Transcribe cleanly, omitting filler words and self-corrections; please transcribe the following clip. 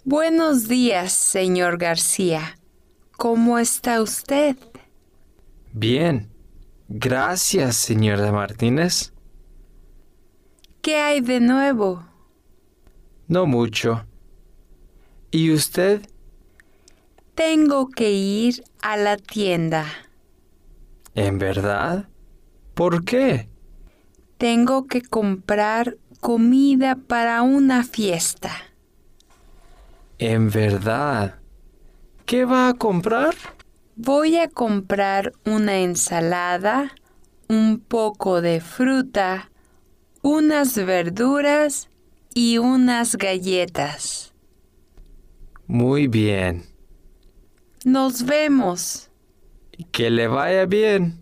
Buenos días, señor García. ¿Cómo está usted? Bien. Gracias, señora Martínez. ¿Qué hay de nuevo? No mucho. ¿Y usted? Tengo que ir a la tienda. ¿En verdad? ¿Por qué? Tengo que comprar comida para una fiesta. ¿En verdad? ¿Qué va a comprar? Voy a comprar una ensalada, un poco de fruta, unas verduras y unas galletas. Muy bien. Nos vemos. Que le vaya bien.